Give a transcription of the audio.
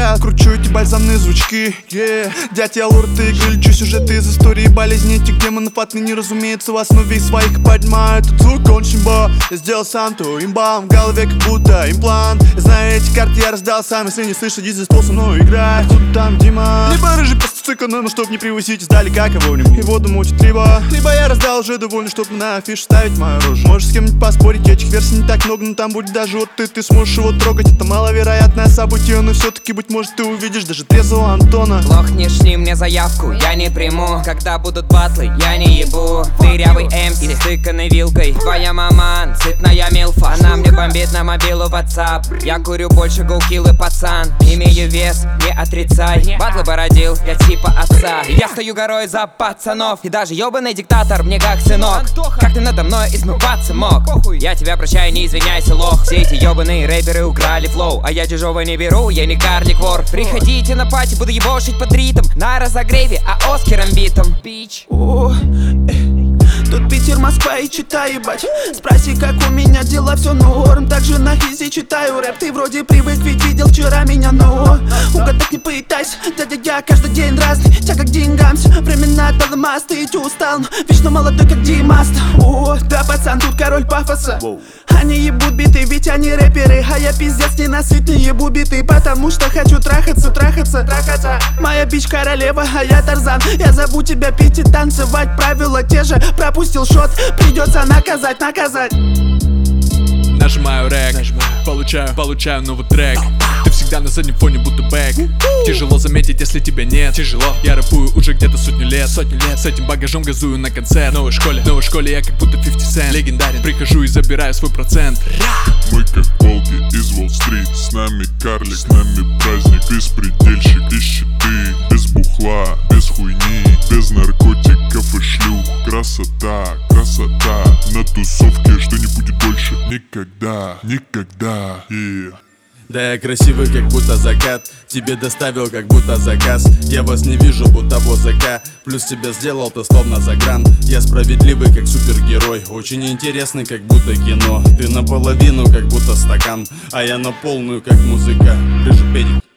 я кручу эти бальзамные звучки, Дядь, я лорд игры, лечу сюжеты из истории болезни этих демонов отныне, разумеется, в основе своих поднимаю этот звук, он щимба. Я сделал сам то имбам, в голове как будто имплант. Я знаю эти карты, я раздал сам, если не слышишь, иди за стол со мной играй. Тут там Дима, либо рыжий просто цикано, но чтоб не превысить издалека кого-нибудь. Его думать либо я раздал уже довольно, чтоб на афишу ставить мою рожу. Можешь с кем-нибудь поспорить, этих версий не так много, но там будет даже вот ты сможешь его трогать. Это маловероятное событие, но все-таки, быть может, ты увидишь даже трезвого Антона. Плохо не шли мне заявку, я не приму. Когда будут батлы, я не ебу. Дырявый МС, стыканной вилкой. Твоя мама, цветная милфа. Она мне бомбит на мобилу WhatsApp. Я курю больше гоукиллы, пацан. Имею вес, не отрицай. Батлы породил, я типа отца. Я стою горой за пацанов. И даже ебаный диктатор мне как сынок. Как ты надо мной измываться мог? Я тебя прощаю, не извиняйся, лох. Все эти ебаные рэперы украли флоу, а я чужого не беру, я не карлик вор. Приходите на пати, буду ебошить под ритм. На разогреве, а Оскаром битом. Бич. Тут Питер, Москва и читай, ебать. Спроси, как у меня дела, все норм. Также на изи читаю рэп. Ты вроде привык, ведь видел вчера меня, но угадать не пытайся, дядя, я каждый день разный. Тяга к деньгам, все времена Далмас. Ты идти устал, но вечно молодой, как Димаст. Да, пацан, тут король пафоса. Они ебут биты, ведь они рэперы. А я пиздец ненасытный, ебу биты. Потому что хочу трахаться. Моя бич королева, а я Тарзан. Я зову тебя пить и танцевать. Правила те же, пропустил шот, придется наказать. Нажимаю рэк, получаю новый трек. Ты всегда на заднем фоне, будто бэк. Тяжело заметить, если тебя нет. Тяжело, я рэпую уже где-то сотню лет. С этим багажом газую на концерт. В новой школе я как будто 50 Cent. Легендарен, прихожу и забираю свой процент. Мы как волки из Уолл-стрит. С нами карлик, с нами праздник. Беспредельщик и щиты. Без бухла, без хуйни, без наркотиков и шлюх. Красота, на тусовке, что не будет больше никогда. Да, я красивый, как будто закат. Тебе доставил, как будто заказ. Я вас не вижу, будто ВЗК. Плюс тебя сделал, ты словно загран. Я справедливый, как супергерой. Очень интересный, как будто кино. Ты наполовину, как будто стакан, а я на полную, как музыка. Ближе педик.